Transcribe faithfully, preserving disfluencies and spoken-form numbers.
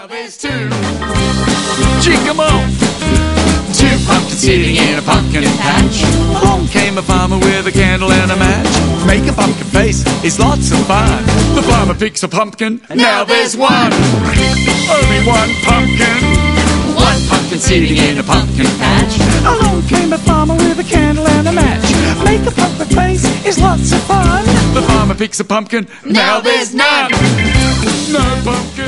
Now there's two. Cheek 'em off. Two pumpkins sitting in a pumpkin patch. Along came a farmer with a candle and a match. Make a pumpkin face is lots of fun. The farmer picks a pumpkin, now there's one. Only one pumpkin. One pumpkin sitting in a pumpkin patch. Along came a farmer with a candle and a match. Make a pumpkin face is lots of fun. The farmer picks a pumpkin, now there's none. No pumpkin.